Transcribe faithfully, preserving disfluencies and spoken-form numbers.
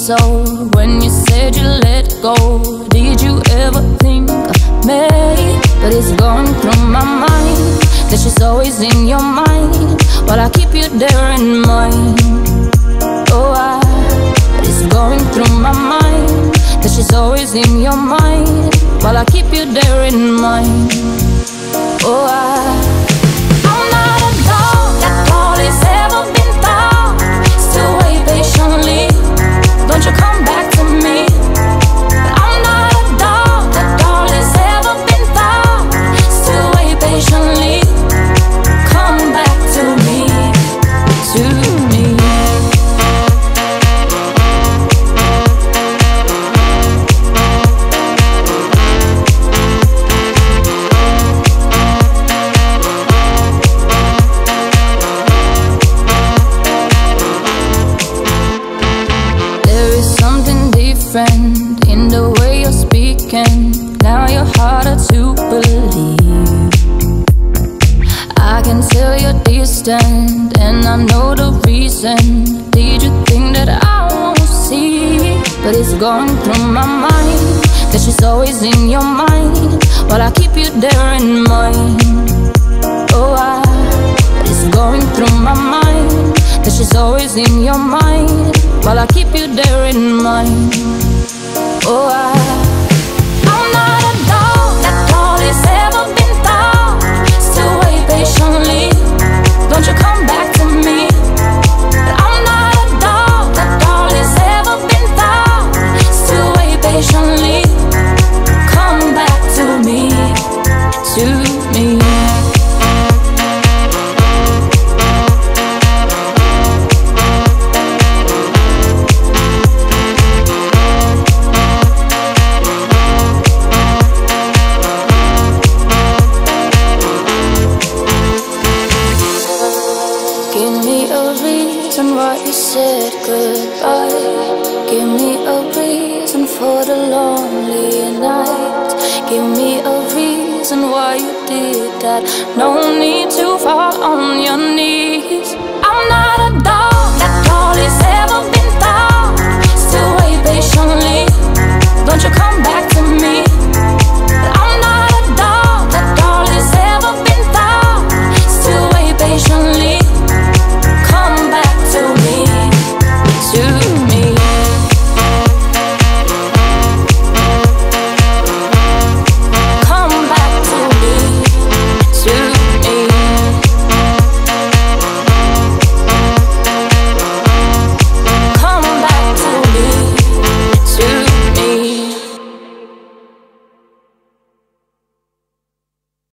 so when you said you let go. Did you ever think of me? But it's going through my mind that she's always in your mind, while I keep you there in mind. Oh, I, but it's going through my mind that she's always in your mind, while I keep you there in mind. Oh, I don't you come back to me. I'm not a dog that all has ever been thought. Still wait patiently. Come back to me, to me. In the way you're speaking, now you're harder to believe. I can tell you're distant, and I know the reason. Did you think that I won't see? But it's going through my mind that she's always in your mind, while I keep you there in mind. Oh, I, but it's going through my mind that she's always in your mind, while I keep you there in mind. Oh, I, I'm not a dog that all has ever been thought. Still wait patiently. Don't you come back to me. But I'm not a dog that all has ever been thought. Still wait patiently. Come back to me, to me. Why you said goodbye. Give me a reason for the lonely nights. Give me a reason why you did that. No need to fall on your knees. I'm not a dog that all has ever been.